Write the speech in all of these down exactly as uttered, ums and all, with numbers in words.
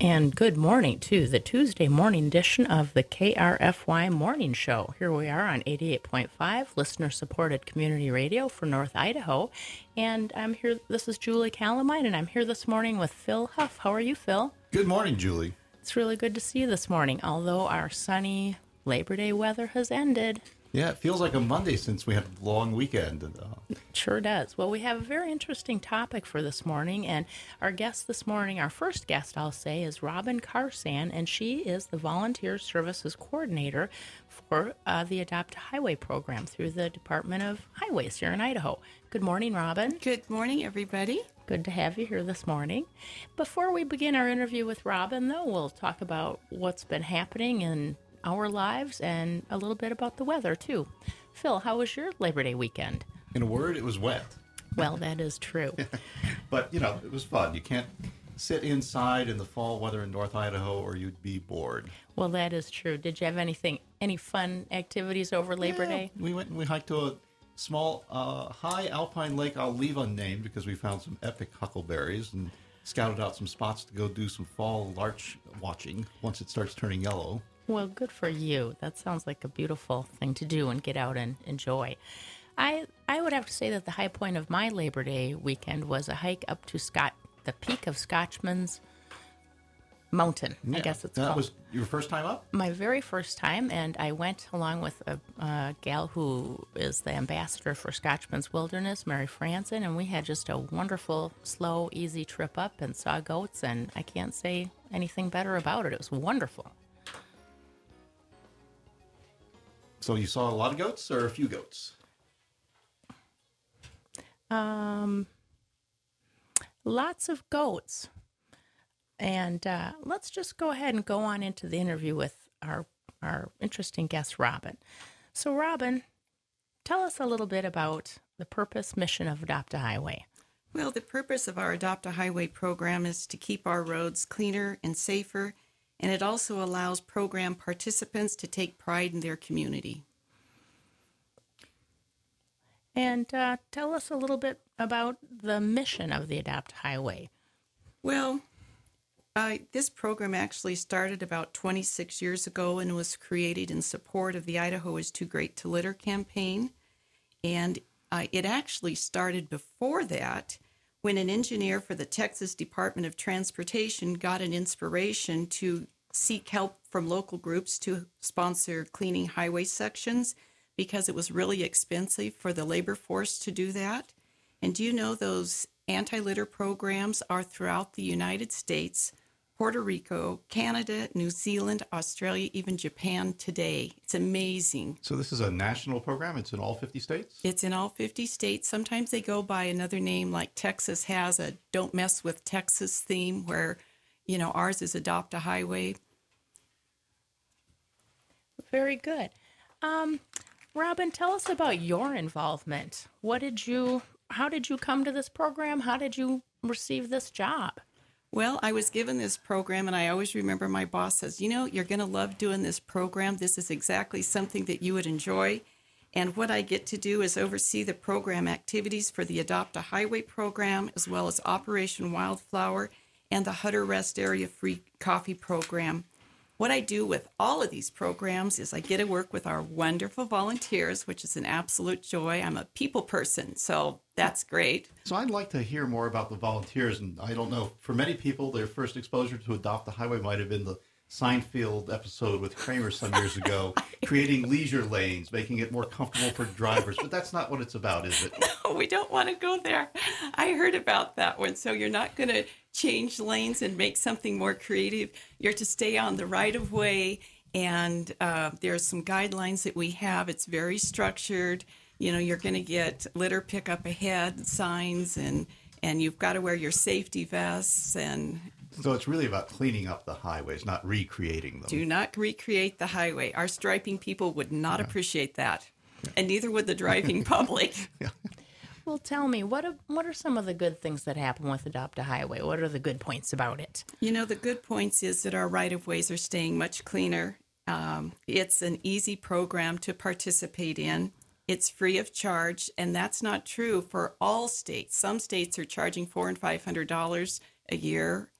And good morning to the Tuesday morning edition of the K R F Y Morning Show. Here we are on eighty-eight point five, listener-supported community radio for North Idaho. And I'm here, this is Julie Calamine, and I'm here this morning with Phil Huff. How are you, Phil? Good morning, Julie. It's really good to see you this morning, although our sunny Labor Day weather has ended. Yeah, it feels like a Monday since we had a long weekend. Uh, It sure does. Well, we have a very interesting topic for this morning, and our guest this morning, our first guest, I'll say, is Robin Carsan, and she is the Volunteer Services Coordinator for uh, the Adopt a Highway program through the Department of Highways here in Idaho. Good morning, Robin. Good morning, everybody. Good to have you here this morning. Before we begin our interview with Robin, though, we'll talk about what's been happening in our lives and a little bit about the weather, too. Phil, how was your Labor Day weekend? in a word, it was wet. Well, that is true. But, you know, it was fun. You can't sit inside in the fall weather in North Idaho or you'd be bored. Well, that is true. Did you have anything, any fun activities over Labor Yeah, Day? We went and we hiked to a small, uh, high alpine lake I'll leave unnamed because we found some epic huckleberries and scouted out some spots to go do some fall larch watching once it starts turning yellow. Well, good for you. That sounds like a beautiful thing to do and get out and enjoy. I I would have to say that the high point of my Labor Day weekend was a hike up to Scott, the peak of Scotchman's Mountain. I Yeah, guess it's that called. was your first time up? My very first time, and I went along with a, a gal who is the ambassador for Scotchman's Wilderness, Mary Franson, and we had just a wonderful, slow, easy trip up and saw goats, and I can't say anything better about it. It was wonderful. So you saw a lot of goats or a few goats? Um, lots of goats. And uh, let's just go ahead and go on into the interview with our our interesting guest, Robin. So, Robin, tell us a little bit about the purpose, mission of Adopt a Highway. Well, the purpose of our Adopt a Highway program is to keep our roads cleaner and safer, and it also allows program participants to take pride in their community. And uh, tell us a little bit about the mission of the Adopt a Highway. Well, uh, this program actually started about twenty-six years ago and was created in support of the Idaho is Too Great to Litter campaign. And uh, it actually started before that when an engineer for the Texas Department of Transportation got an inspiration to seek help from local groups to sponsor cleaning highway sections because it was really expensive for the labor force to do that. And do you know those anti-litter programs are throughout the United States, Puerto Rico, Canada, New Zealand, Australia, even Japan today. It's amazing. So this is a national program? It's in all fifty states? It's in all fifty states. Sometimes they go by another name, like Texas has a Don't Mess with Texas theme, where, you know, ours is Adopt a Highway. Very good. Um, Robin, tell us about your involvement. What did you, how did you come to this program? How did you receive this job? Well, I was given this program, and I always remember my boss says, you know, you're going to love doing this program. This is exactly something that you would enjoy. And what I get to do is oversee the program activities for the Adopt a Highway program, as well as Operation Wildflower and the Hutter Rest Area Free Coffee program. What I do with all of these programs is I get to work with our wonderful volunteers, which is an absolute joy. I'm a people person, so that's great. So I'd like to hear more about the volunteers. And I don't know, for many people, their first exposure to Adopt a Highway might have been the Seinfeld episode with Kramer some years ago, creating leisure lanes, making it more comfortable for drivers. But that's not what it's about, is it? No, we don't want to go there. I heard about that one. So you're not going to change lanes and make something more creative. You're to stay on the right of way. And uh, there's some guidelines that we have. It's very structured. You know, you're going to get litter pick up ahead signs, and, and you've got to wear your safety vests. And So it's really about cleaning up the highways, not recreating them. do not recreate the highway. Our striping people would not yeah. appreciate that. Yeah. And neither would the driving public. Yeah. Well, tell me, what are, what are some of the good things that happen with Adopt a Highway? What are the good points about it? You know, the good points is that our right-of-ways are staying much cleaner. Um, it's an easy program to participate in. It's free of charge, and that's not true for all states. Some states are charging four and five hundred dollars a year,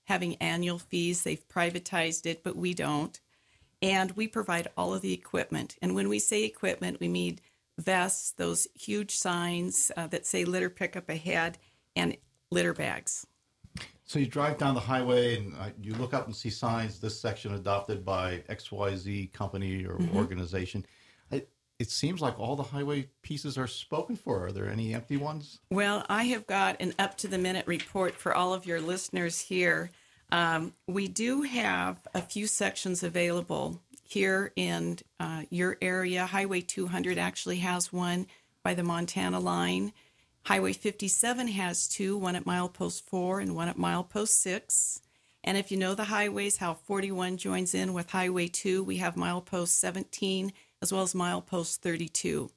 having annual fees. They've privatized it, but we don't. And we provide all of the equipment. And when we say equipment, we mean vests, those huge signs uh, that say litter pickup ahead, and litter bags. So you drive down the highway and uh, you look up and see signs, this section adopted by X Y Z company or mm-hmm. organization. It, it seems like all the highway pieces are spoken for. Are there any empty ones? Well, I have got an up-to-the-minute report for all of your listeners here. Um, we do have a few sections available here in uh, your area. Highway two hundred actually has one by the Montana line. Highway fifty-seven has two, one at milepost four and one at milepost six. And if you know the highways, how forty-one joins in with Highway two, we have milepost seventeen as well as milepost thirty-two.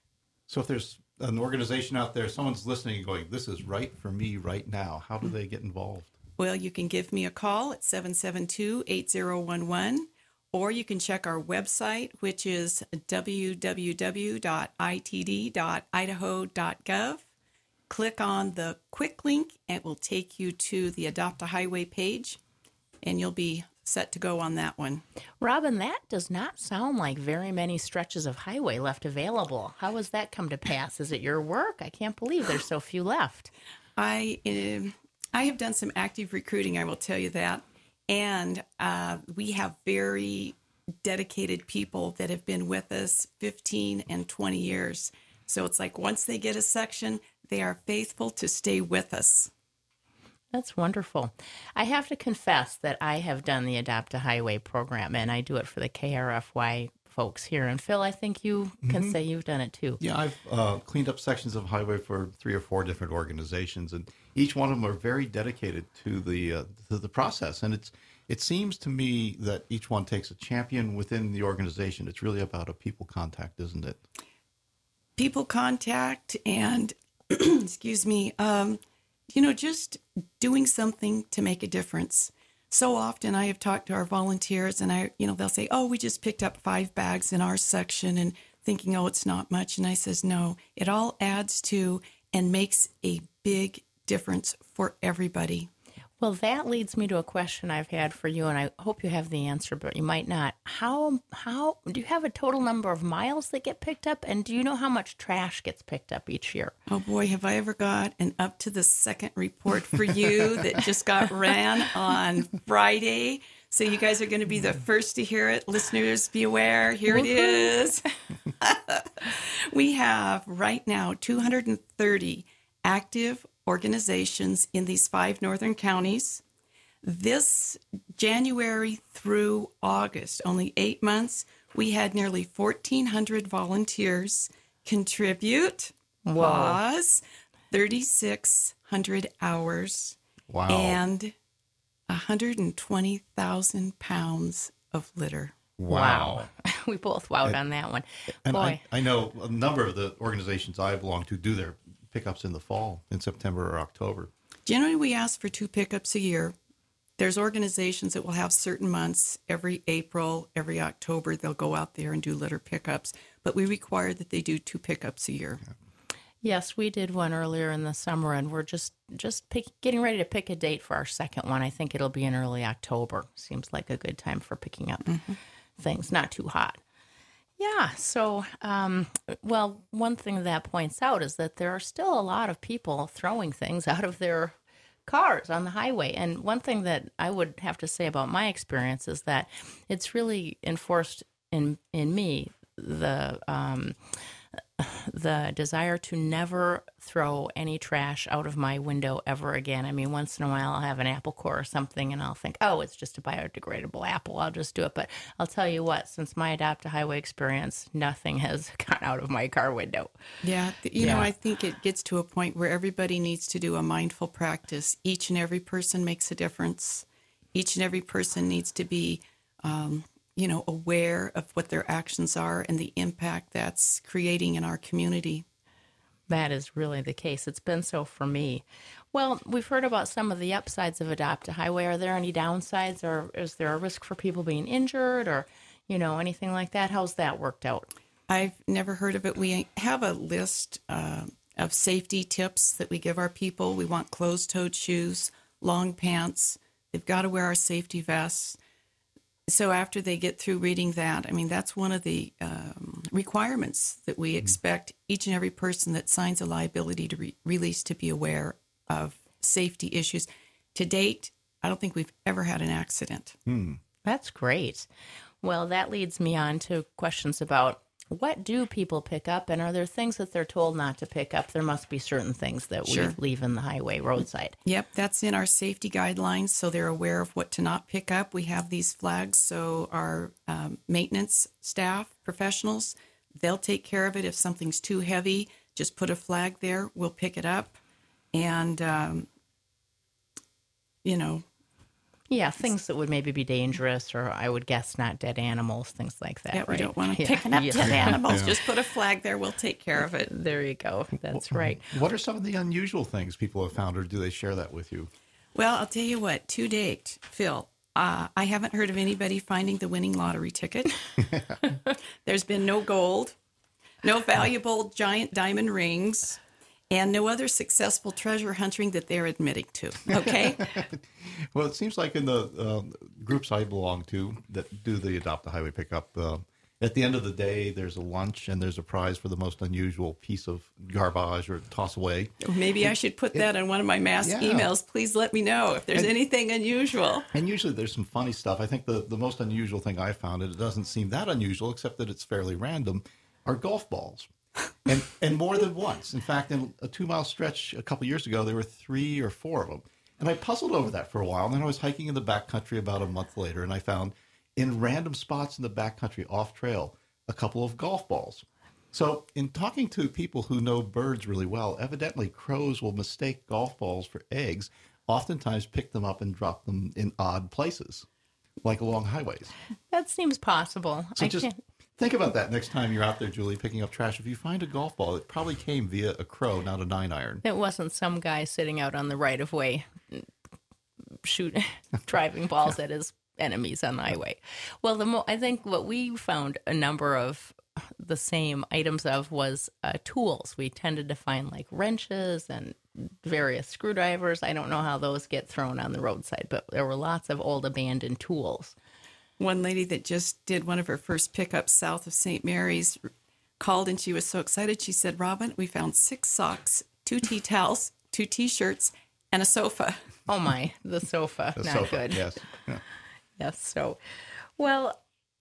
So if there's an organization out there, someone's listening and going, this is right for me right now, how do they get involved? Well, you can give me a call at seven seven two, eight zero one one, or you can check our website, which is w w w dot i t d dot idaho dot gov. Click on the quick link, and it will take you to the Adopt a Highway page, and you'll be set to go on that one. Robin, that does not sound like very many stretches of highway left available. How has that come to pass? Is it your work? I can't believe there's so few left. I uh, I have done some active recruiting, I will tell you that. And uh, we have very dedicated people that have been with us fifteen and twenty years. So it's like once they get a section, they are faithful to stay with us. That's wonderful. I have to confess that I have done the Adopt a Highway program, and I do it for the K R F Y folks here. And Phil, I think you can mm-hmm. say you've done it too. Yeah, I've uh, cleaned up sections of highway for three or four different organizations, and each one of them are very dedicated to the uh, to the process. And it's it seems to me that each one takes a champion within the organization. It's really about a people contact, isn't it? People contact and, excuse me, um, you know, just doing something to make a difference. So often I have talked to our volunteers and I, you know, they'll say, oh, we just picked up five bags in our section and thinking, oh, it's not much. And I says, no, it all adds to and makes a big difference for everybody. Well, that leads me to a question I've had for you, and I hope you have the answer, but you might not. How, how do you have a total number of miles that get picked up, and do you know how much trash gets picked up each year? Oh, boy, have I ever got an up-to-the-second report for you that just got ran on Friday. So you guys are going to be the first to hear it. Listeners, be aware. Here it is. We have right now two hundred thirty active organizations in these five northern counties. This January through August, only eight months, we had nearly fourteen hundred volunteers contribute. Whoa. Pause, thirty-six hundred hours. Wow. And one hundred twenty thousand pounds of litter. Wow. wow. We both wowed and, on that one. And Boy. I, I know a number of the organizations I belong to do their pickups in the fall, in September or October. Generally, we ask for two pickups a year. There's organizations that will have certain months, every April, every October, they'll go out there and do litter pickups. But we require that they do two pickups a year. Yeah. Yes, we did one earlier in the summer, and we're just, just pick, getting ready to pick a date for our second one. I think it'll be in early October. Seems like a good time for picking up mm-hmm. things, not too hot. Yeah, so, um, well, one thing that points out is that there are still a lot of people throwing things out of their cars on the highway. And one thing that I would have to say about my experience is that it's really enforced in in me the um, the desire to never throw any trash out of my window ever again. I mean, once in a while I'll have an apple core or something and I'll think, oh, it's just a biodegradable apple. I'll just do it. But I'll tell you what, since my Adopt a Highway experience, nothing has gone out of my car window. Yeah. You Yeah. know, I think it gets to a point where everybody needs to do a mindful practice. Each and every person makes a difference. Each and every person needs to be, um, you know, aware of what their actions are and the impact that's creating in our community. That is really the case. It's been so for me. Well, we've heard about some of the upsides of Adopt a Highway. Are there any downsides, or is there a risk for people being injured, or, you know, anything like that? How's that worked out? I've never heard of it. We have a list uh, of safety tips that we give our people. We want closed-toed shoes, long pants, They've got to wear our safety vests. So after they get through reading that, I mean, that's one of the um, requirements that we expect each and every person that signs a liability to re- release to be aware of safety issues. To date, I don't think we've ever had an accident. Hmm. That's great. Well, that leads me on to questions about what do people pick up, and are there things that they're told not to pick up? There must be certain things that Sure. we leave in the highway roadside. Yep, that's in our safety guidelines, so they're aware of what to not pick up. We have these flags, so our um, maintenance staff, professionals, they'll take care of it. If something's too heavy, just put a flag there. We'll pick it up. And, um, you know, Yeah, things that would maybe be dangerous, or I would guess not dead animals, things like that. yeah, we right? don't want to Yeah. picking up Yeah. dead animals. Yeah. Just put a flag there. We'll take care of it. There you go. That's right. What are some of the unusual things people have found, or do they share that with you? Well, I'll tell you what, to date, Phil, uh, I haven't heard of anybody finding the winning lottery ticket. There's been no gold, no valuable giant diamond rings, and no other successful treasure hunting that they're admitting to. Okay? Well, it seems like in the uh, groups I belong to that do the Adopt a Highway pickup, uh, at the end of the day, there's a lunch and there's a prize for the most unusual piece of garbage or toss away. Maybe I should put that in one of my mass Yeah. emails. Please let me know if there's And- anything unusual. And usually there's some funny stuff. I think the, the most unusual thing I found, and it doesn't seem that unusual except that it's fairly random, are golf balls. And and more than once. In fact, in a two-mile stretch a couple years ago, there were three or four of them. And I puzzled over that for a while. And then I was hiking in the backcountry about a month later, and I found in random spots in the backcountry off-trail a couple of golf balls. So in talking to people who know birds really well, evidently crows will mistake golf balls for eggs, oftentimes pick them up and drop them in odd places, like along highways. That seems possible. So I just can't. think about that next time you're out there, Julie, picking up trash. If you find a golf ball, it probably came via a crow, not a nine iron. It wasn't some guy sitting out on the right of way, shoot, driving balls at his enemies on the highway. Well, the mo- I think what we found a number of the same items of was uh, tools. We tended to find like wrenches and various screwdrivers. I don't know how those get thrown on the roadside, but there were lots of old abandoned tools. One lady that just did one of her first pickups south of Saint Mary's called and she was so excited. She said, Robin, we found six socks, two tea towels, two T-shirts, and a sofa. Oh my, the sofa, The not sofa, good. yes. Yeah. Yes. So, well,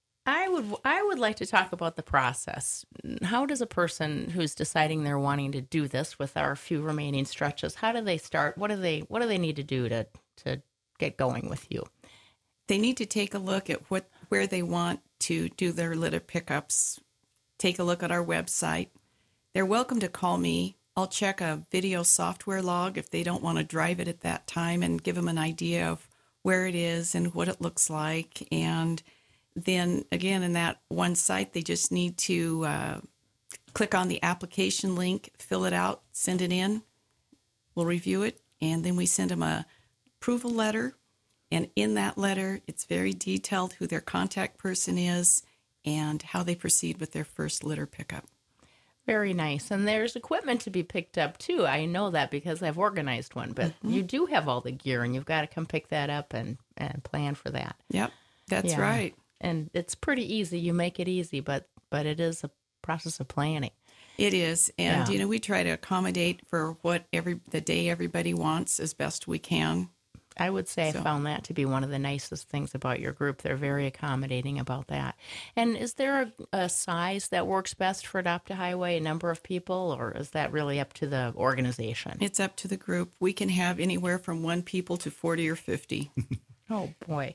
I would I would like to talk about the process. How does a person who's deciding they're wanting to do this with our few remaining stretches, how do they start? What do they what do they need to do to to get going with you? They need to take a look at what where they want to do their litter pickups. Take a look at our website. They're welcome to call me. I'll check a video software log if they don't want to drive it at that time and give them an idea of where it is and what it looks like. And then again, in that one site, they just need to uh, click on the application link, fill it out, send it in. We'll review it, and then we send them a approval letter. And in that letter, it's very detailed who their contact person is and how they proceed with their first litter pickup. Very nice. And there's equipment to be picked up too. I know that because I've organized one, but Mm-hmm. you do have all the gear and you've got to come pick that up and, and plan for that. Yep, that's Yeah. right. And it's pretty easy. You make it easy, but but it is a process of planning. It is. And, Yeah. you know, we try to accommodate for what every the day everybody wants as best we can. I would say So- I found that to be one of the nicest things about your group. They're very accommodating about that. And is there a, a size that works best for Adopt a Highway, a number of people, or is that really up to the organization? It's up to the group. We can have anywhere from one people to forty or fifty. Oh, boy.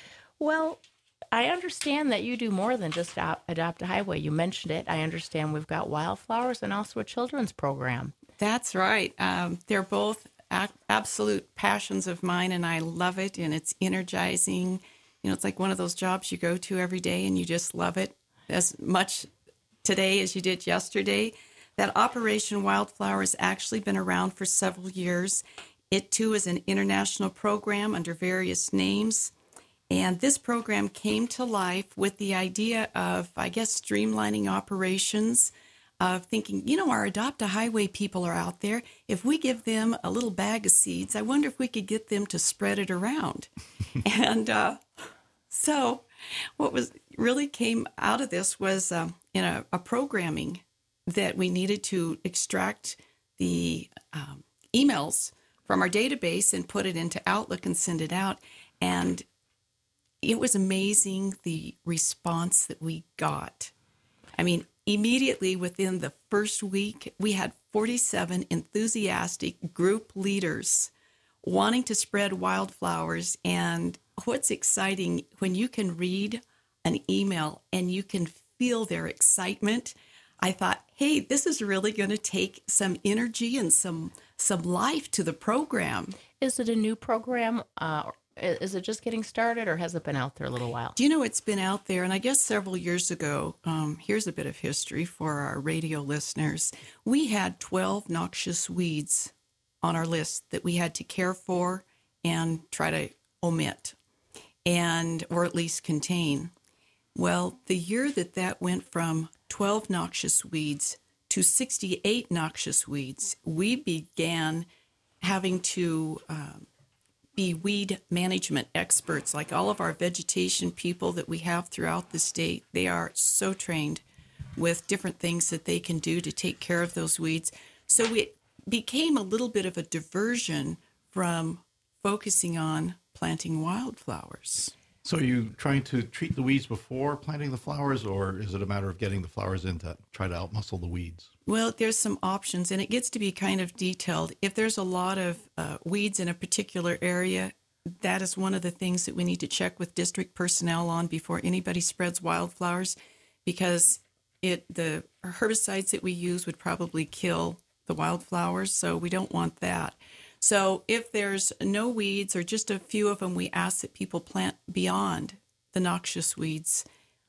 Well, I understand that you do more than just Adopt Adopt a Highway. You mentioned it. I understand we've got Wildflowers and also a children's program. That's right. Um, they're both ac- absolute passions of mine, and I love it, and it's energizing. You know, it's like one of those jobs you go to every day, and you just love it as much today as you did yesterday. That Operation Wildflower has actually been around for several years. It, too, is an international program under various names. And this program came to life with the idea of, I guess, streamlining operations. of thinking, you know, our Adopt a Highway people are out there. If we give them a little bag of seeds, I wonder if we could get them to spread it around. and uh, so what was really came out of this was um, in a, a programming that we needed to extract the um, emails from our database and put it into Outlook and send it out. And it was amazing the response that we got. I mean, immediately within the first week, we had forty-seven enthusiastic group leaders wanting to spread wildflowers. And what's exciting, when you can read an email and you can feel their excitement, I thought, hey, this is really going to take some energy and some some life to the program. Is it a new program? Uh, is it just getting started, or has it been out there a little while? Do you know it's been out there? And I guess several years ago, um, here's a bit of history for our radio listeners. We had twelve noxious weeds on our list that we had to care for and try to omit, and or at least contain. Well, the year that that went from twelve noxious weeds to sixty-eight noxious weeds, we began having to um, be weed management experts. Like all of our vegetation people that we have throughout the state, they are so trained with different things that they can do to take care of those weeds. So it became a little bit of a diversion from focusing on planting wildflowers. So are you trying to treat the weeds before planting the flowers, or is it a matter of getting the flowers in to try to outmuscle the weeds? Well, there's some options, and it gets to be kind of detailed. If there's a lot of uh, weeds in a particular area, that is one of the things that we need to check with district personnel on before anybody spreads wildflowers, because it the herbicides that we use would probably kill the wildflowers, so we don't want that. So if there's no weeds or just a few of them, we ask that people plant beyond the noxious weeds.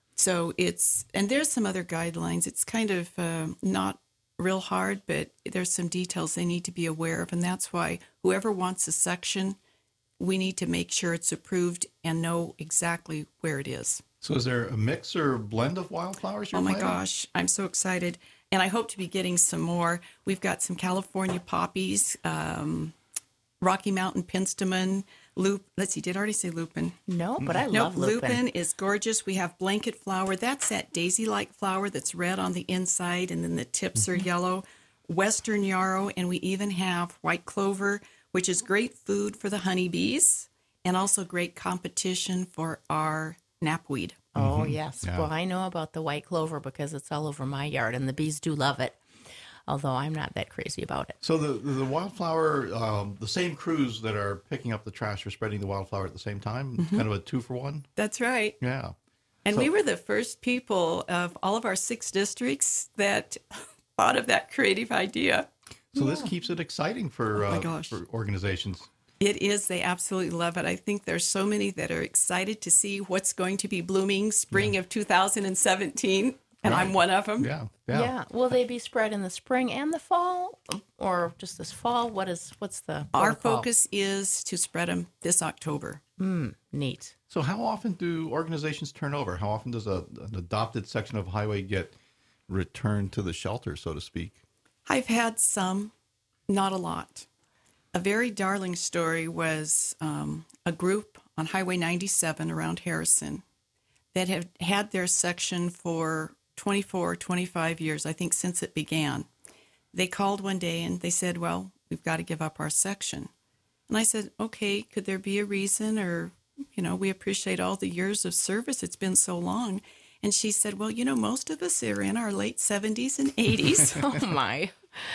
So it's, and there's some other guidelines. It's kind of uh, not real hard, but there's some details they need to be aware of. And that's why whoever wants a section, we need to make sure it's approved and know exactly where it is. So is there a mix or blend of wildflowers you're Oh my planting? gosh, I'm so excited. And I hope to be getting some more. We've got some California poppies, um, Rocky Mountain penstemon, loop. Let's see, did I already say lupin? No, but I No, love lupin. lupin is gorgeous. We have blanket flower. That's that daisy-like flower that's red on the inside, and then the tips are yellow. Western yarrow, and we even have white clover, which is great food for the honeybees, and also great competition for our knapweed. Oh, yes. Yeah. Well, I know about the white clover because it's all over my yard, and the bees do love it, although I'm not that crazy about it. So the the wildflower, um, the same crews that are picking up the trash are spreading the wildflower at the same time? Mm-hmm. Kind of a two for one? That's right. Yeah. And So- we were the first people of all of our six districts that thought of that creative idea. So this keeps it exciting for, Oh my uh, gosh. for organizations. It is. They absolutely love it. I think there's so many that are excited to see what's going to be blooming spring of two thousand seventeen, and I'm one of them. Yeah. Yeah. Yeah. Will they be spread in the spring and the fall, or just this fall? What is what's the Our protocol? focus is to spread them this October. Neat. So how often do organizations turn over? How often does a, an adopted section of highway get returned to the shelter, so to speak? I've had some, not a lot. A very darling story was um, a group on Highway ninety-seven around Harrison that have had their section for twenty-four, twenty-five years, I think since it began. They called one day and they said, well, we've got to give up our section. And I said, okay, could there be a reason? Or, you know, we appreciate all the years of service. It's been so long. And she said, well, you know, most of us are in our late seventies and eighties. Oh my.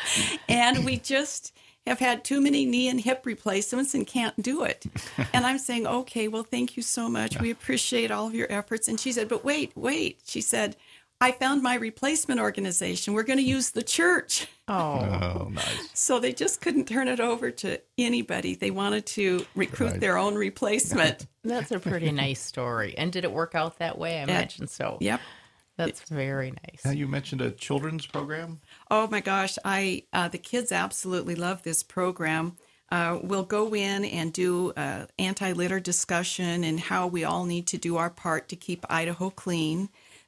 And we just have had too many knee and hip replacements and can't do it. And I'm saying, okay, well, thank you so much. We appreciate all of your efforts. And she said, but wait, wait. She said, I found my replacement organization. We're going to use the church. Oh. Oh, nice. So they just couldn't turn it over to anybody. They wanted to recruit Right. their own replacement. That's a pretty nice story. And did it work out that way? I imagine so. Yep. That's very nice. Now, you mentioned a children's program. Oh my gosh, I uh, the kids absolutely love this program. Uh, we'll go in and do uh, anti-litter discussion and how we all need to do our part to keep Idaho clean.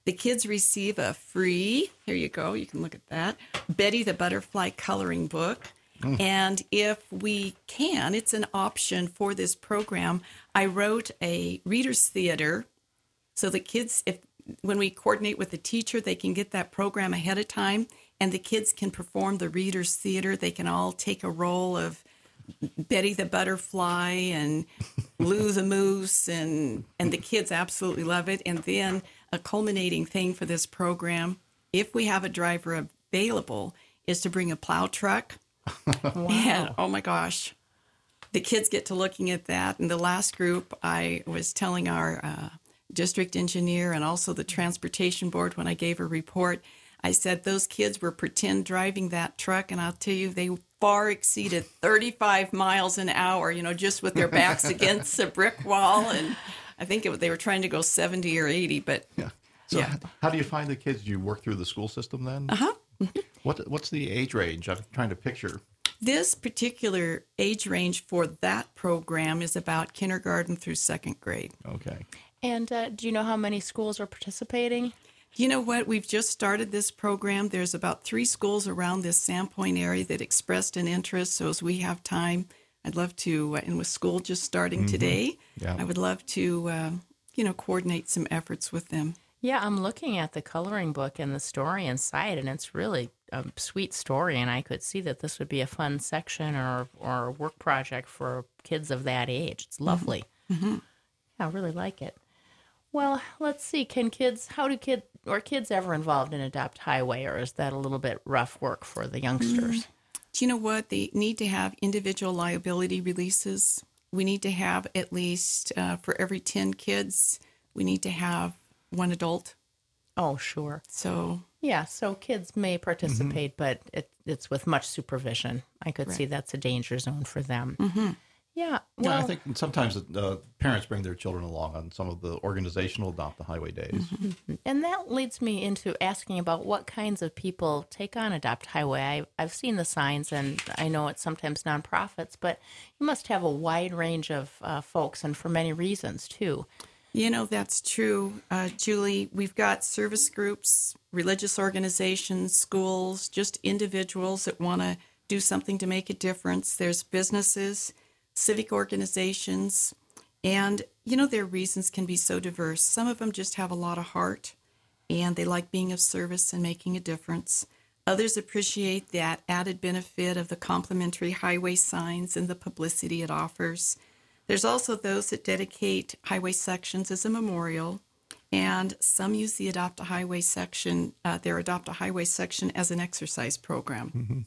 the kids receive a free, here you go, you can look at that, Betty the Butterfly coloring book. Mm. And if we can, it's an option for this program. I wrote a reader's theater so the kids, if when we coordinate with the teacher, they can get that program ahead of time, and the kids can perform the reader's theater. They can all take a role of Betty the Butterfly and Lou the Moose, and and the kids absolutely love it. And then a culminating thing for this program, if we have a driver available, is to bring a plow truck. Wow. And oh my gosh, the kids get to looking at that. And the last group, I was telling our uh, district engineer and also the transportation board when I gave a report, I said those kids were pretend driving that truck, and I'll tell you, they far exceeded thirty-five miles an hour, you know, just with their backs against a brick wall. And I think it, they were trying to go seventy or eighty, but yeah. So yeah. How do you find the kids? Do you work through the school system then? Uh-huh. What What's the age range? I'm trying to picture. This particular age range for that program is about kindergarten through second grade. Okay. And uh, do you know how many schools are participating? You know what? We've just started this program. There's about three schools around this Sandpoint area that expressed an interest. So as we have time, I'd love to, uh, and with school just starting mm-hmm. today, yeah. I would love to, uh, you know, coordinate some efforts with them. Yeah, I'm looking at the coloring book and the story inside, and it's really a sweet story, and I could see that this would be a fun section or, or work project for kids of that age. It's lovely. Mm-hmm. I really like it. Well, let's see. Can kids, how do kids, or kids ever involved in Adopt Highway, or is that a little bit rough work for the youngsters? Mm. Do you know what? They need to have individual liability releases. We need to have at least, uh, for every ten kids, we need to have one adult. Oh, sure. So, yeah, so kids may participate, mm-hmm. but it, it's with much supervision. I could right. see that's a danger zone for them. Mm-hmm. Yeah. Well, yeah, I think sometimes uh, parents bring their children along on some of the organizational Adopt a Highway days. Mm-hmm. And that leads me into asking about what kinds of people take on Adopt Highway. I, I've seen the signs, and I know it's sometimes nonprofits, but you must have a wide range of uh, folks, and for many reasons, too. You know, that's true, uh, Julie. We've got service groups, religious organizations, schools, just individuals that want to do something to make a difference. There's businesses, civic organizations, and, you know, their reasons can be so diverse. Some of them just have a lot of heart, and they like being of service and making a difference. Others appreciate that added benefit of the complimentary highway signs and the publicity it offers. There's also those that dedicate highway sections as a memorial, and some use the Adopt a Highway section, uh, their Adopt a Highway section as an exercise program. Mm-hmm.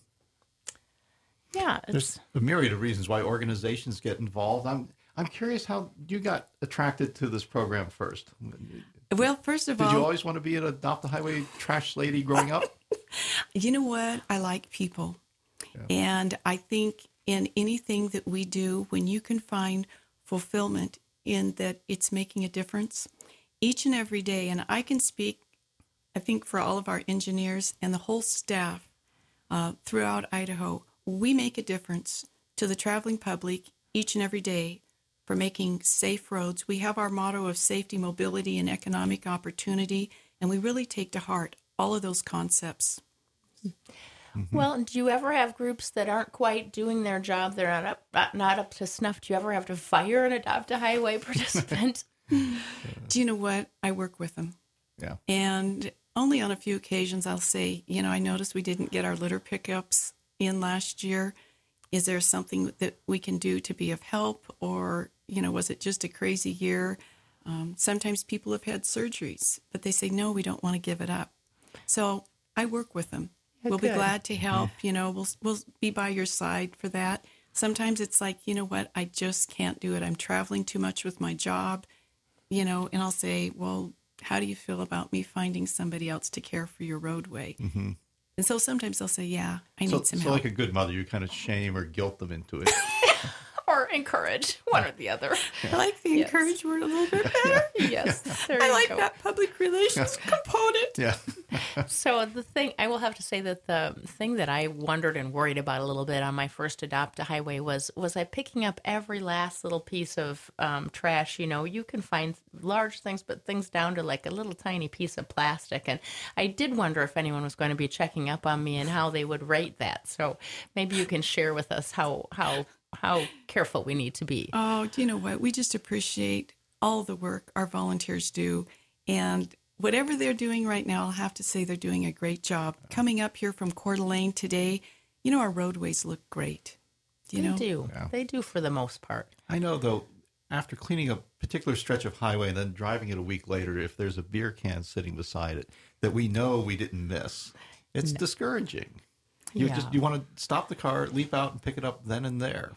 Yeah, there's a myriad of reasons why organizations get involved. I'm I'm curious how you got attracted to this program first. Well, first of Did all, you always want to be an Adopt a Highway trash lady growing up? You know what? I like people, yeah. and I think in anything that we do, when you can find fulfillment in that it's making a difference each and every day, and I can speak, I think, for all of our engineers and the whole staff uh, throughout Idaho. We make a difference to the traveling public each and every day for making safe roads. We have our motto of safety, mobility, and economic opportunity, and we really take to heart all of those concepts. Mm-hmm. Well, do you ever have groups that aren't quite doing their job? They're not up, not up to snuff. Do you ever have to fire an Adopt a Highway participant? Do you know what? I work with them. Yeah. And only on a few occasions I'll say, you know, I noticed we didn't get our litter pickups in last year. Is there something that we can do to be of help? Or, you know, was it just a crazy year? Um, sometimes people have had surgeries, but they say, no, we don't want to give it up. So I work with them. We'll Good. be glad to help. You know, we'll we'll be by your side for that. Sometimes it's like, you know what, I just can't do it. I'm traveling too much with my job, you know, and I'll say, well, how do you feel about me finding somebody else to care for your roadway? Mm-hmm. And so sometimes they'll say, yeah, I so, need some so help. So like a good mother, you kind of shame or guilt them into it. Or encourage, one or the other. I like the Yes. encourage word a little bit better. Yes, there I you like go. that public relations component. Yeah. So the thing, I will have to say that the thing that I wondered and worried about a little bit on my first Adopt a Highway was, was I picking up every last little piece of um, trash. You know, you can find large things, but things down to like a little tiny piece of plastic. And I did wonder if anyone was going to be checking up on me and how they would rate that. So maybe you can share with us how, how, how careful we need to be. Oh, do you know what? We just appreciate all the work our volunteers do. And whatever they're doing right now, I'll have to say they're doing a great job. Coming up here from Coeur d'Alene today, you know, our roadways look great. Do you They know? do. Yeah. They do for the most part. I know, though, after cleaning a particular stretch of highway and then driving it a week later, if there's a beer can sitting beside it that we know we didn't miss, it's discouraging. You Yeah. just you want to stop the car, leap out, and pick it up then and there.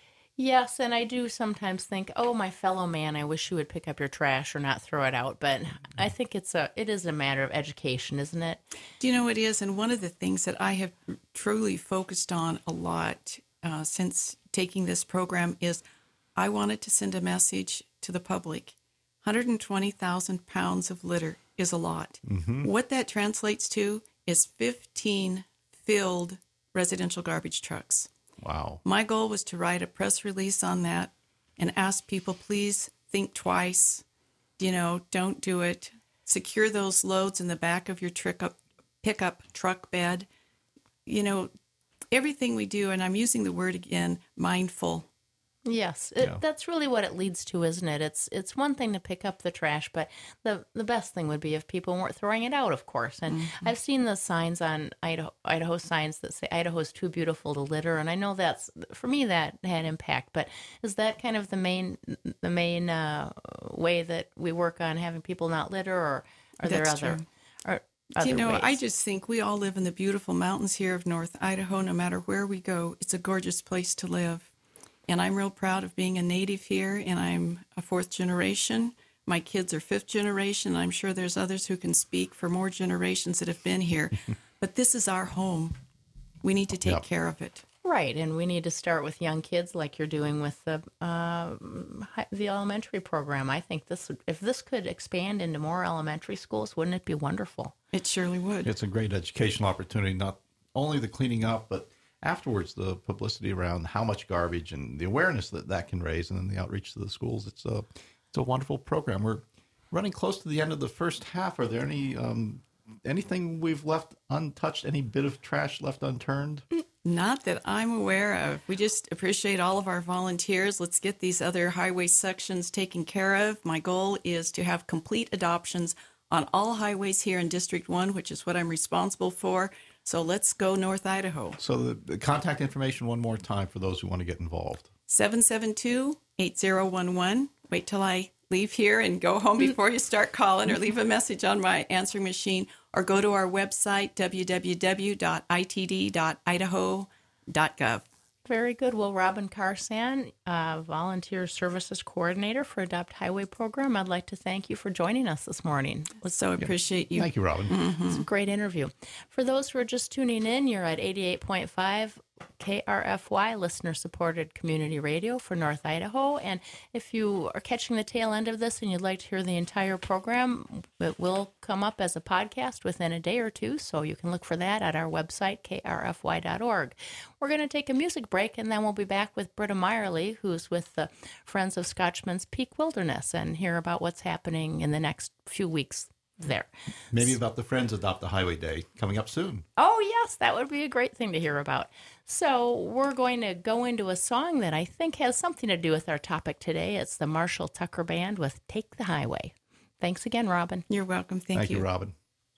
Yes, and I do sometimes think, oh, my fellow man, I wish you would pick up your trash or not throw it out. But I think it's a it is a matter of education, isn't it? Do you know it is? And one of the things that I have truly focused on a lot uh, since taking this program is I wanted to send a message to the public. one hundred twenty thousand pounds of litter is a lot. Mm-hmm. What that translates to is fifteen filled residential garbage trucks. Wow. My goal was to write a press release on that and ask people, please think twice. You know, don't do it. Secure those loads in the back of your trick up, pickup truck bed. You know, everything we do, and I'm using the word again, mindful. Yes, it, Yeah. that's really what it leads to, isn't it? It's it's one thing to pick up the trash, but the the best thing would be if people weren't throwing it out, of course. And Mm-hmm. I've seen the signs on Idaho, Idaho signs that say Idaho's too beautiful to litter, and I know that's for me that had impact. But is that kind of the main the main uh, way that we work on having people not litter, or are there That's other? true. Or, Do you other know, ways? I just think we all live in the beautiful mountains here of North Idaho. No matter where we go, it's a gorgeous place to live. And I'm real proud of being a native here, and I'm a fourth generation. My kids are fifth generation. I'm sure there's others who can speak for more generations that have been here. But this is our home. We need to take Yep. care of it. Right, and we need to start with young kids, like you're doing with the uh, hi- the elementary program. I think this, would- if this could expand into more elementary schools, wouldn't it be wonderful? It surely would. It's a great educational opportunity, not only the cleaning up, but afterwards the publicity around how much garbage and the awareness that that can raise, and then the outreach to the schools. It's a it's a wonderful program. We're running close to the end of the first half. Are there any um, anything we've left untouched? Any bit of trash left unturned? Not that I'm aware of. We just appreciate all of our volunteers. Let's get these other highway sections taken care of. My goal is to have complete adoptions on all highways here in District one, which is what I'm responsible for. So let's go North Idaho. So the, the contact information one more time for those who want to get involved. seven seven two, eight zero one one. Wait till I leave here and go home before you start calling, or leave a message on my answering machine, or go to our website, w w w dot i t d dot idaho dot gov. Very good. Well, Robin Carsan, uh, Volunteer Services Coordinator for Adopt Highway Program, I'd like to thank you for joining us this morning. So appreciate you. Thank you, Robin. It's a great interview. For those who are just tuning in, you're at eighty-eight point five K R F Y, listener-supported community radio for North Idaho. And if you are catching the tail end of this and you'd like to hear the entire program, it will come up as a podcast within a day or two, so you can look for that at our website, k r f y dot org. We're going to take a music break, and then we'll be back with Britta Meyerly, who's with the Friends of Scotchman's Peak Wilderness, and hear about what's happening in the next few weeks there. Maybe about the Friends Adopt a Highway Day coming up soon. Oh, yes, that would be a great thing to hear about. So we're going to go into a song that I think has something to do with our topic today. It's the Marshall Tucker Band with Take the Highway. Thanks again, Robin. You're welcome. Thank, Thank you, you. Robin.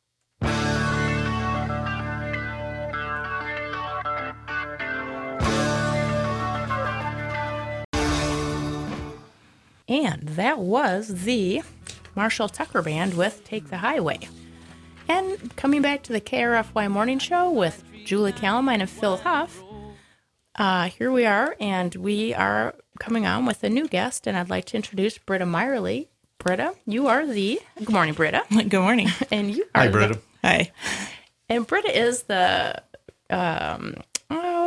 And that was the Marshall Tucker Band with Take the Highway. And coming back to the K R F Y Morning Show with Julie Calamine and Phil Huff, uh, here we are, and we are coming on with a new guest, and I'd like to introduce Britta Meyerly. Britta, you are the... Good morning, Britta. Good morning. And you are Hi, the- Britta. Hi. And Britta is the... Um, oh,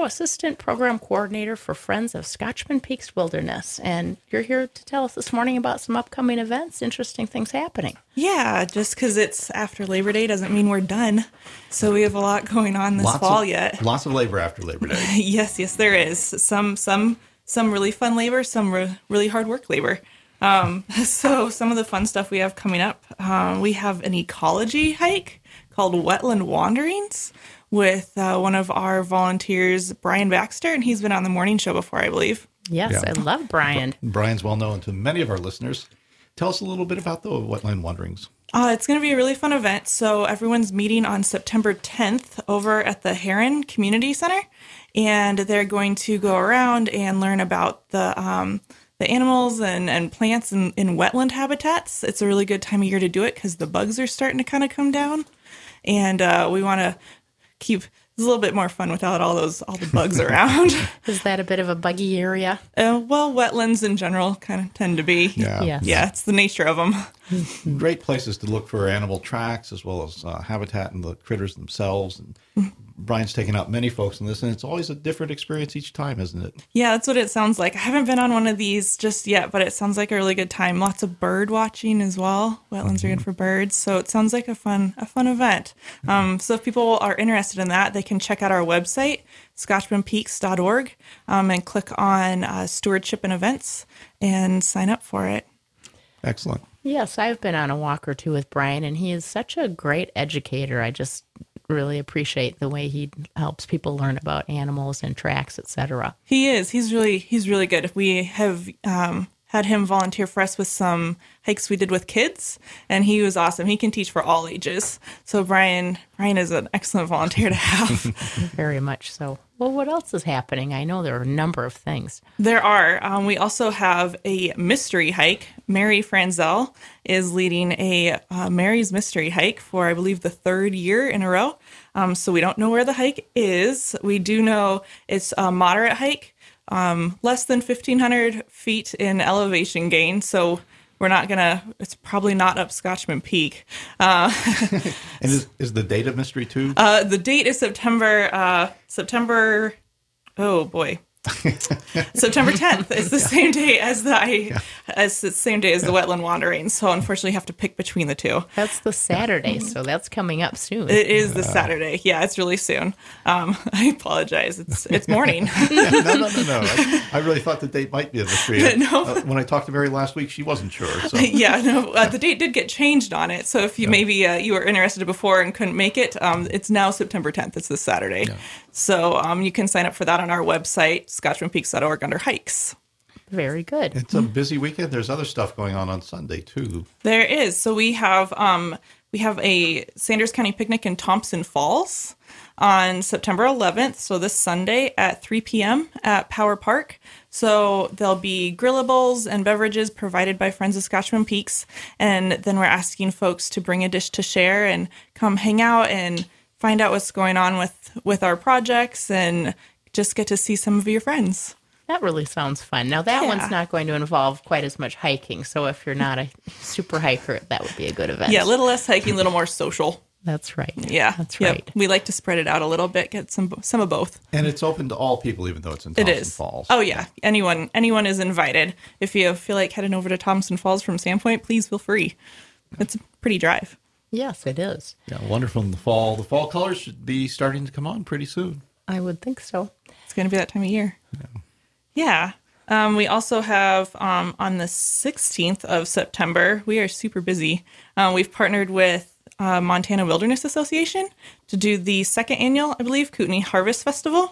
Assistant Program Coordinator for Friends of Scotchman Peaks Wilderness. And you're here to tell us this morning about some upcoming events, interesting things happening. Yeah, just because it's after Labor Day doesn't mean we're done. So we have a lot going on this lots fall of, yet. Lots of labor after Labor Day. Yes, yes, there is. Some some some really fun labor, some re- really hard work labor. Um, so some of the fun stuff we have coming up, um, we have an ecology hike called Wetland Wanderings with uh, one of our volunteers, Brian Baxter, and he's been on the morning show before, I believe. Yes, Yeah. I love Brian. Brian's well known to many of our listeners. Tell us a little bit about the Wetland Wanderings. Uh, it's going to be a really fun event. So everyone's meeting on September tenth over at the Heron Community Center, and they're going to go around and learn about the um, the animals and, and plants in, in wetland habitats. It's a really good time of year to do it because the bugs are starting to kind of come down, and uh, we want to keep it's a little bit more fun without all those all the bugs around. Is that a bit of a buggy area? Uh, well, wetlands in general kind of tend to be. Yeah. Yes. Yeah, it's the nature of them. Great places to look for animal tracks as well as uh, habitat and the critters themselves. And Brian's taken out many folks in this, and it's always a different experience each time, isn't it? Yeah, that's what it sounds like. I haven't been on one of these just yet, but it sounds like a really good time. Lots of bird watching as well. Wetlands are good for birds, so it sounds like a fun a fun event. Um, so if people are interested in that, they can check out our website, scotchman peaks dot org, um, and click on uh, stewardship and events and sign up for it. Excellent. Yes, I've been on a walk or two with Brian, and he is such a great educator. I just really appreciate the way he helps people learn about animals and tracks, et cetera. He is. He's really he's really good. We have um, had him volunteer for us with some hikes we did with kids, and he was awesome. He can teach for all ages. So Brian Brian is an excellent volunteer to have. Very much so. Well, what else is happening? I know there are a number of things. There are. Um, we also have a mystery hike. Mary Franzel is leading a uh, Mary's Mystery Hike for, I believe, the third year in a row. Um, so we don't know where the hike is. We do know it's a moderate hike, um, less than fifteen hundred feet in elevation gain. So we're not going to, it's probably not up Scotchman Peak. Uh, And is, is the date a mystery too? uh, the date is September, uh, September, oh boy. September tenth is the same day as the I, as the same day as the Wetland Wanderings. So unfortunately, you have to pick between the two. That's the Saturday, so that's coming up soon. It is the Saturday. Yeah, it's really soon. Um, I apologize. It's it's morning. no, no, no, no. I, I really thought the date might be a mystery. No. Uh, when I talked to Mary last week, she wasn't sure. So. Yeah, no, uh, the date did get changed on it. So if you maybe uh, you were interested before and couldn't make it, um, it's now September tenth. It's this Saturday. Yeah. So um, you can sign up for that on our website, scotchman peaks dot org, under hikes. Very good. It's a busy weekend. There's other stuff going on on Sunday too. There is. So we have um, we have a Sanders County picnic in Thompson Falls on September eleventh. So this Sunday at three p.m. at Power Park. So there'll be grillables and beverages provided by Friends of Scotchman Peaks. And then we're asking folks to bring a dish to share and come hang out and find out what's going on with, with our projects and just get to see some of your friends. That really sounds fun. Now, that Yeah. one's not going to involve quite as much hiking, so if you're not a super hiker, that would be a good event. Yeah, a little less hiking, a little more social. That's right. Yeah, That's Yep. right. We like to spread it out a little bit, get some some of both. And it's open to all people, even though it's in It Thompson is. Falls. Oh yeah, anyone anyone is invited. If you feel like heading over to Thompson Falls from Sandpoint, please feel free. It's a pretty drive. Yes, it is. Yeah, wonderful in the fall. The fall colors should be starting to come on pretty soon. I would think so. It's going to be that time of year. Yeah. yeah. Um, we also have um, on the sixteenth of September, we are super busy. Uh, we've partnered with uh, Montana Wilderness Association to do the second annual, I believe, Kootenai Harvest Festival.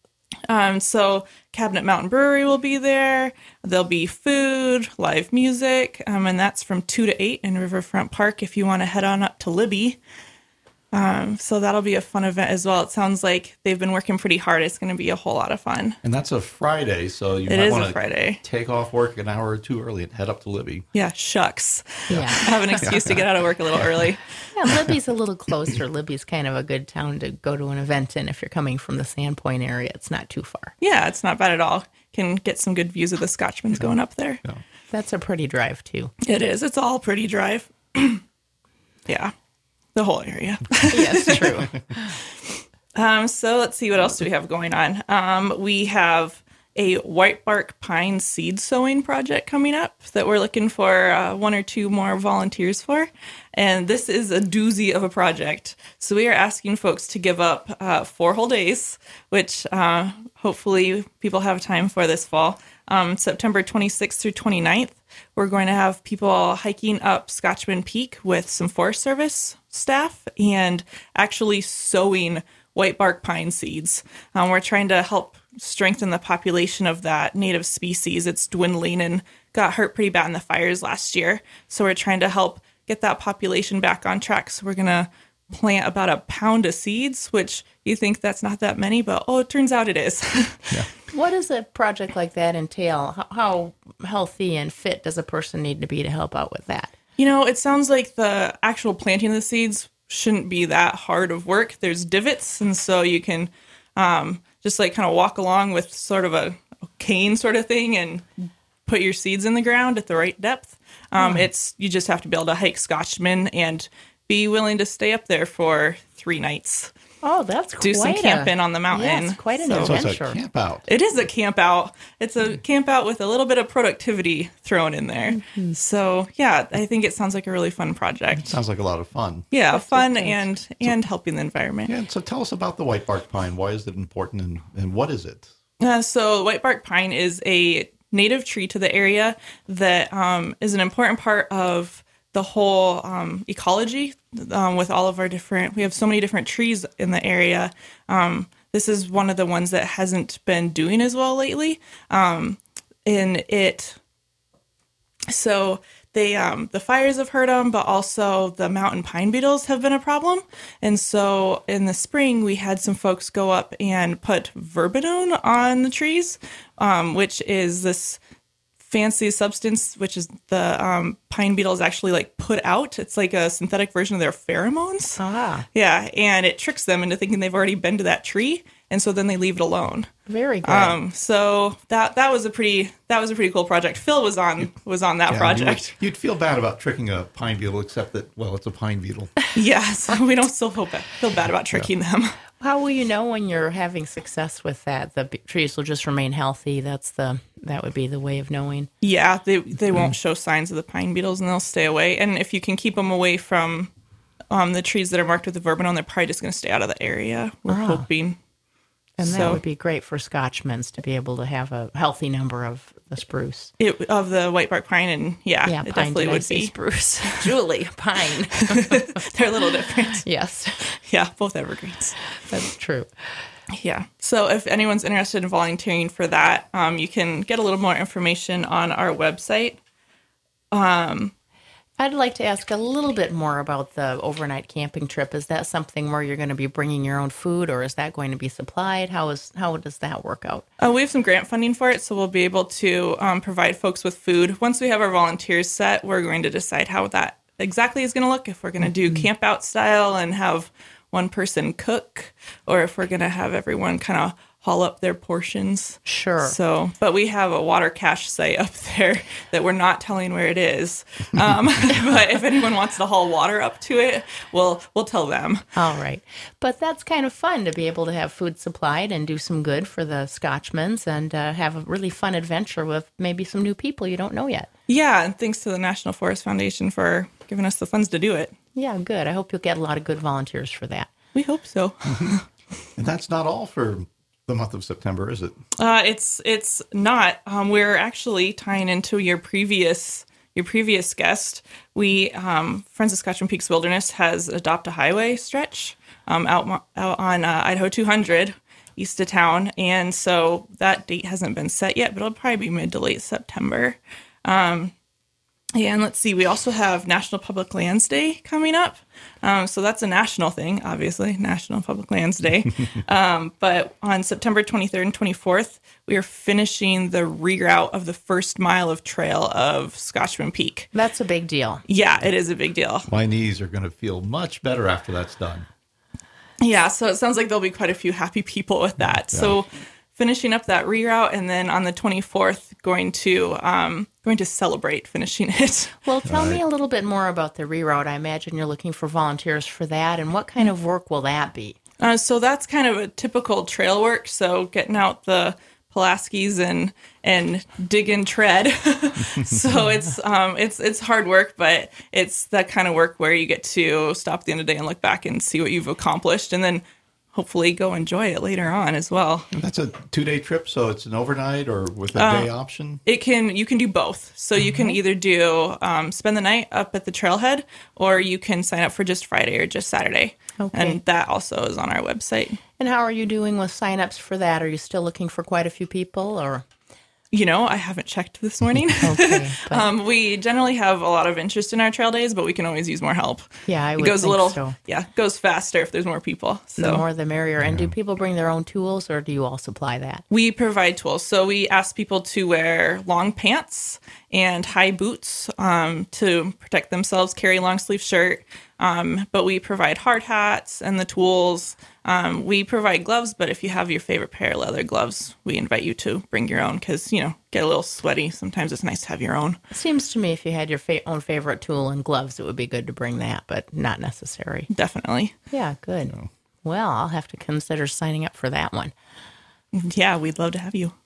Um, so Cabinet Mountain Brewery will be there. There'll be food, live music, um, and that's from two to eight in Riverfront Park if you want to head on up to Libby. Um, so that'll be a fun event as well. It sounds like they've been working pretty hard. It's going to be a whole lot of fun. And that's a Friday, so you It might is want a to Friday. take off work an hour or two early and head up to Libby. Yeah, shucks. Yeah. I have an excuse to get out of work a little early. Yeah, Libby's a little closer. Libby's kind of a good town to go to an event in if you're coming from the Sandpoint area. It's not too far. Yeah, it's not bad at all. Can get some good views of the Scotchmans going up there. Yeah. That's a pretty drive, too. It is. It's all pretty drive. Yeah, the whole area. Yes, true. Um, so let's see, what else do we have going on? Um, we have a white bark pine seed sowing project coming up that we're looking for uh, one or two more volunteers for. And this is a doozy of a project. So we are asking folks to give up uh, four whole days, which uh, hopefully people have time for this fall. Um, September twenty-sixth through twenty-ninth, we're going to have people hiking up Scotchman Peak with some Forest Service staff and actually sowing white bark pine seeds. Um, we're trying to help strengthen the population of that native species. It's dwindling and got hurt pretty bad in the fires last year. So we're trying to help get that population back on track. So we're going to plant about a pound of seeds, which you think that's not that many, but oh, it turns out it is. Yeah. What does a project like that entail? How, how healthy and fit does a person need to be to help out with that? You know, it sounds like the actual planting of the seeds shouldn't be that hard of work. There's divots, and so you can um, just like kind of walk along with sort of a, a cane sort of thing and put your seeds in the ground at the right depth. Um, oh. It's you just have to be able to hike Scotchman and be willing to stay up there for three nights. Oh, that's do quite some a, camping on the mountain. Yes, quite an so, adventure. So it's a camp out. It is a camp out. It's a camp out with a little bit of productivity thrown in there. Mm-hmm. So yeah, I think it sounds like a really fun project. It sounds like a lot of fun. Yeah, That's fun and and so, helping the environment. Yeah. So tell us about the white bark pine. Why is it important, and, and what is it? Uh, so white bark pine is a native tree to the area that um, is an important part of the whole um, ecology um, with all of our different, we have so many different trees in the area. Um, this is one of the ones that hasn't been doing as well lately. Um, and it, so they, um, the fires have hurt them, but also the mountain pine beetles have been a problem. And so in the spring, we had some folks go up and put verbenone on the trees, um, which is this fancy substance, which is the um, pine beetles actually like put out. It's like a synthetic version of their pheromones. Ah. Yeah, and it tricks them into thinking they've already been to that tree, and so then they leave it alone. Very good. Um, so that that was a pretty that was a pretty cool project. Phil was on was on that yeah, project. You would, you'd feel bad about tricking a pine beetle, except that well, it's a pine beetle. Yeah, so we don't still feel bad, feel bad about tricking yeah. them. How will you know when you're having success with that? The b- trees will just remain healthy. That's the that would be the way of knowing. Yeah, they they won't show signs of the pine beetles, and they'll stay away. And if you can keep them away from um, the trees that are marked with the verbenone, they're probably just going to stay out of the area. We're Ah. hoping. And so, that would be great for Scotchmans to be able to have a healthy number of the spruce. It, of the white bark pine, and yeah, Yeah, it pine, definitely did I would say be. spruce. Julie, pine. They're a little different. Yes, Yeah, both evergreens. that's true. Yeah. So if anyone's interested in volunteering for that, um, you can get a little more information on our website. Um, I'd like to ask a little bit more about the overnight camping trip. Is that something where you're going to be bringing your own food, or is that going to be supplied? How is how does that work out? uh, we have some grant funding for it, so we'll be able to um, provide folks with food. Once we have our volunteers set, we're going to decide how that exactly is going to look. If we're going to do camp out style and have one person cook, or if we're going to have everyone kind of haul up their portions. Sure. So, but we have a water cache site up there that we're not telling where it is. Um, but if anyone wants to haul water up to it, we'll we'll tell them. All right. But that's kind of fun to be able to have food supplied and do some good for the Scotchmans and uh, have a really fun adventure with maybe some new people you don't know yet. Yeah, and thanks to the National Forest Foundation for giving us the funds to do it. Yeah, good. I hope you'll get a lot of good volunteers for that. We hope so. And that's not all for the month of September, is it? Uh, it's it's not. Um, we're actually tying into your previous your previous guest. We um, Friends of Scotchman Peaks Wilderness has Adopt a Highway stretch um, out out on uh, Idaho two hundred east of town, and so that date hasn't been set yet, but it'll probably be mid to late September. Um, and let's see, we also have National Public Lands Day coming up. Um, so that's a national thing, obviously, National Public Lands Day. um, but on September twenty-third and twenty-fourth, we are finishing the reroute of the first mile of trail of Scotchman Peak. That's a big deal. Yeah, it is a big deal. My knees are going to feel much better after that's done. Yeah, so it sounds like there'll be quite a few happy people with that. Yeah. So finishing up that reroute, and then on the twenty-fourth, going to um, going to celebrate finishing it. Well, tell me a little bit more about the reroute. I imagine you're looking for volunteers for that, and what kind of work will that be? Uh, so that's kind of a typical trail work. So getting out the Pulaskis and and dig and tread. So it's um it's it's hard work, but it's that kind of work where you get to stop at the end of the day and look back and see what you've accomplished, and then hopefully go enjoy it later on as well. That's a two-day trip, so it's an overnight or with a day Uh, option? It can you can do both. So you can either do um, spend the night up at the trailhead, or you can sign up for just Friday or just Saturday. Okay. And that also is on our website. And how are you doing with signups for that? Are you still looking for quite a few people, or? You know, I haven't checked this morning. Okay, but- um, we generally have a lot of interest in our trail days, but we can always use more help. Yeah, I it would goes think a little, so. yeah, it goes faster if there's more people. So The more the merrier. And do people bring their own tools, or do you all supply that? we provide tools. So we ask people to wear long pants and high boots um, to protect themselves, carry a long sleeve shirt. Um, but we provide hard hats and the tools. Um, we provide gloves, but if you have your favorite pair of leather gloves, we invite you to bring your own because, you know, get a little sweaty. Sometimes it's nice to have your own. It seems to me if you had your fa- own favorite tool and gloves, it would be good to bring that, but not necessary. Definitely. Yeah, good. Well, I'll have to consider signing up for that one. Yeah, we'd love to have you.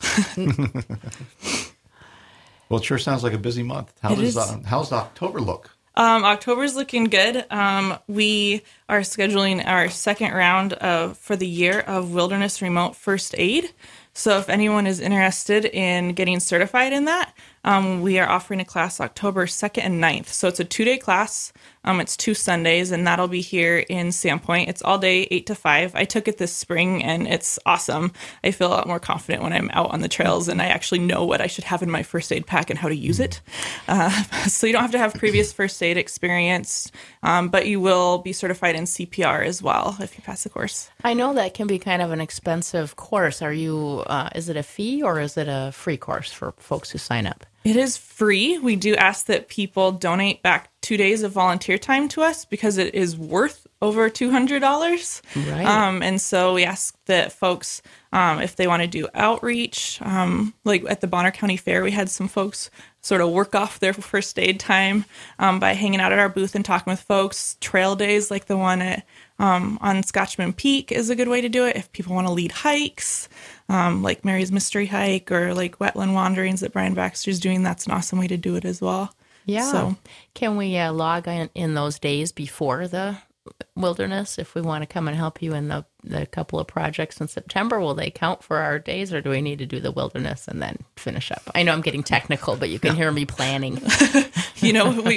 Well, it sure sounds like a busy month. How It does is. uh, how's October look? Um, October's looking good. Um, we are scheduling our second round of for the year of Wilderness Remote First Aid. So if anyone is interested in getting certified in that, um, we are offering a class October second and ninth. So it's a two-day class. Um, it's two Sundays, and that'll be here in Sandpoint. It's all day, eight to five. I took it this spring, and it's awesome. I feel a lot more confident when I'm out on the trails, and I actually know what I should have in my first aid pack and how to use it. Uh, so you don't have to have previous first aid experience, um, but you will be certified in C P R as well if you pass the course. I know that can be kind of an expensive course. Are you, uh, is it a fee or is it a free course for folks who sign up? It is free. We do ask that people donate back two days of volunteer time to us because it is worth over two hundred dollars. Right. Um, and so we ask that folks, um, if they want to do outreach, um, like at the Bonner County Fair, we had some folks sort of work off their first aid time um, by hanging out at our booth and talking with folks. Trail days like the one at um, on Scotchman Peak is a good way to do it. If people want to lead hikes, um, like Mary's Mystery Hike or like Wetland Wanderings that Brian Baxter's doing, that's an awesome way to do it as well. Yeah. So Can we uh, log in, in those days before the wilderness if we want to come and help you in the, the couple of projects in September? Will they count for our days, or do we need to do the wilderness and then finish up? I know I'm getting technical, but you can hear me planning. you know, we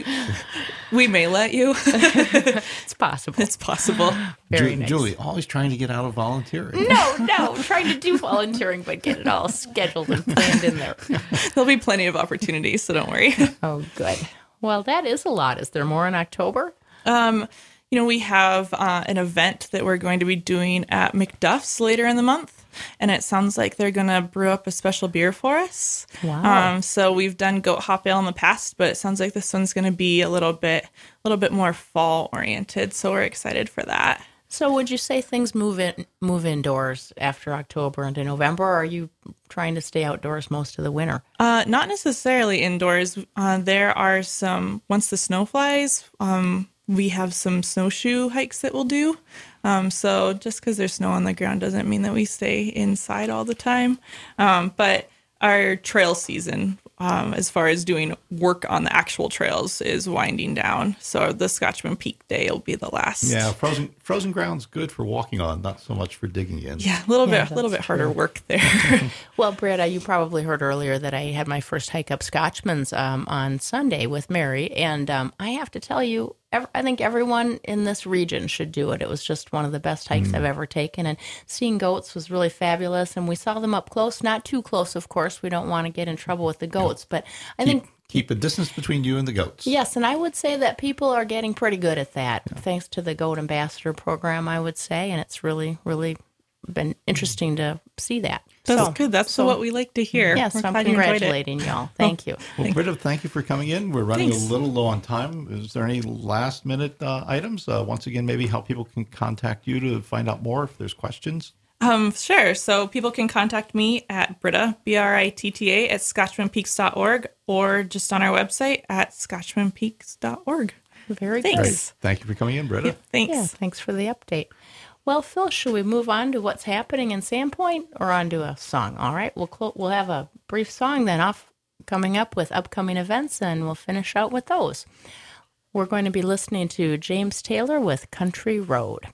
we may let you. It's possible. It's possible. Very Ju- nice. Julie, always trying to get out of volunteering. No, no, I'm trying to do volunteering, but get it all scheduled and planned in there. There'll be plenty of opportunities, so don't worry. Oh, good. Well, that is a lot. Is there more in October? Um, you know, we have uh, an event that we're going to be doing at McDuff's later in the month, and it sounds like they're going to brew up a special beer for us. Wow. Um, so we've done goat hop ale in the past, but it sounds like this one's going to be a little bit, a little bit more fall oriented. So we're excited for that. So would you say things move in move indoors after October into November, or are you trying to stay outdoors most of the winter? Uh, not necessarily indoors. Uh, there are some, once the snow flies, um, we have some snowshoe hikes that we'll do. Um, so just because there's snow on the ground doesn't mean that we stay inside all the time. Um, but our trail season, um, as far as doing work on the actual trails, is winding down. So the Scotchman Peak Day will be the last. Yeah, frozen frozen ground's good for walking on, not so much for digging in. Yeah, a little Yeah, bit, a little bit that's harder true. work there. Well, Britta, you probably heard earlier that I had my first hike up Scotchman's um, on Sunday with Mary, and um, I have to tell you, ev- I think everyone in this region should do it. It was just one of the best hikes I've ever taken, and seeing goats was really fabulous, and we saw them up close, not too close, of course. We don't want to get in trouble with the goats, but I think... Keep, keep a distance between you and the goats. Yes, and I would say that people are getting pretty good at that, thanks to the Goat Ambassador program, I would say, and it's really, really been interesting to see that. That's So- good. That's so- what we like to hear. Yes, We're I'm glad you enjoyed it. congratulating y'all. Thank you. Well, Britta, thank you for coming in. We're running Thanks. a little low on time. Is there any last minute uh, items? Uh, once again, maybe how people can contact you to find out more if there's questions. Um, sure. So people can contact me at Britta, B R I T T A, at scotchman peaks dot org, or just on our website at scotchman peaks dot org. Very Thanks. good. Great. Thank you for coming in, Britta. Thanks. Yeah, thanks for the update. Well, Phil, should we move on to what's happening in Sandpoint or on to a song? All right, we'll clo- we'll have a brief song then off coming up with upcoming events, and we'll finish out with those. We're going to be listening to James Taylor with Country Road.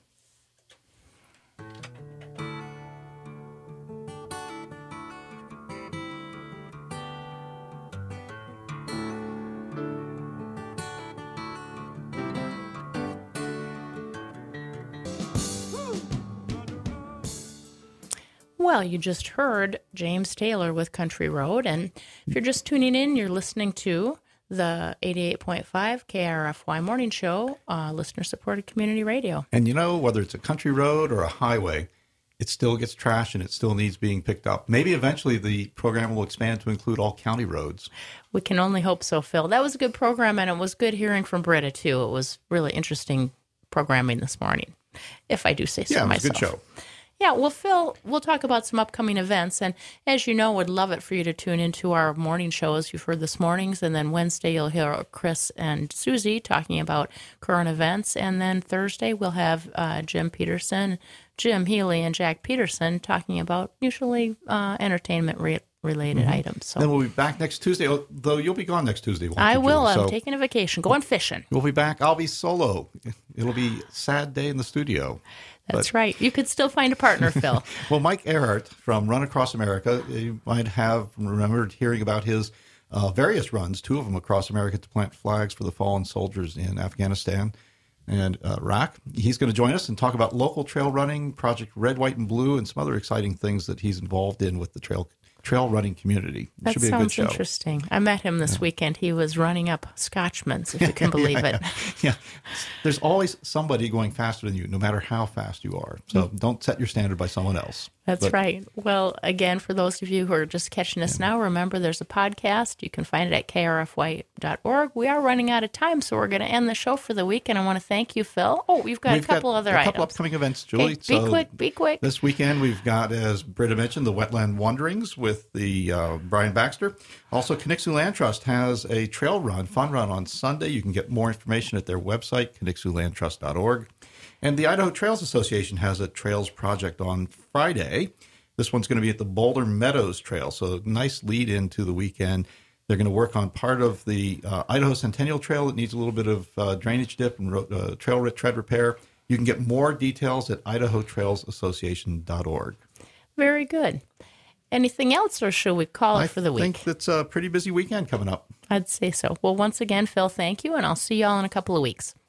Well, you just heard James Taylor with Country Road, and if you're just tuning in, you're listening to the eighty-eight point five K R F Y Morning Show, uh, listener-supported community radio. And you know, whether it's a country road or a highway, it still gets trashed and it still needs being picked up. Maybe eventually the program will expand to include all county roads. We can only hope so, Phil. That was a good program, and it was good hearing from Britta, too. It was really interesting programming this morning, if I do say so yeah, it was myself. a good show. Yeah, well, Phil, we'll talk about some upcoming events. And as you know, would love it for you to tune into our morning show, as you've heard this morning's. And then Wednesday, you'll hear Chris and Susie talking about current events. And then Thursday, we'll have uh, Jim Peterson, Jim Healy, and Jack Peterson talking about usually uh, entertainment re- related mm-hmm. items. So then we'll be back next Tuesday, though you'll be gone next Tuesday, won't I you, will. Julie? I'm so taking a vacation, going fishing. We'll be back. I'll be solo. It'll be a sad day in the studio. That's but, right. You could still find a partner, Phil. Well, Mike Earhart from Run Across America, you might have remembered hearing about his uh, various runs, two of them across America to plant flags for the fallen soldiers in Afghanistan and uh, Iraq. He's going to join us and talk about local trail running, Project Red, White, and Blue, and some other exciting things that he's involved in with the trail trail running community. It that should be a sounds good show. Interesting. I met him this yeah. weekend. He was running up Scotchman's, if you can believe yeah, it. Yeah. yeah, there's always somebody going faster than you, no matter how fast you are. So mm. don't set your standard by someone else. That's but, right. Well, again, for those of you who are just catching us yeah. now, remember there's a podcast. You can find it at K R F Y dot org. We are running out of time, so we're going to end the show for the week, and I want to thank you, Phil. Oh, we've got we've a couple got other a items. A couple upcoming events, Julie. Okay, be so quick, be quick. This weekend we've got, as Britta mentioned, the Wetland Wanderings with the uh, Brian Baxter. Also, Conixu Land Trust has a trail run, fun run on Sunday. You can get more information at their website, Conixu Land Trust dot org. And the Idaho Trails Association has a trails project on Friday. This one's going to be at the Boulder Meadows Trail, so nice lead into the weekend. They're going to work on part of the uh, Idaho Centennial Trail that needs a little bit of uh, drainage dip and uh, trail tread repair. You can get more details at Idaho Trails Association dot org. Very good. Anything else, or should we call it I for the week? I think it's a pretty busy weekend coming up. I'd say so. Well, once again, Phil, thank you, and I'll see you all in a couple of weeks.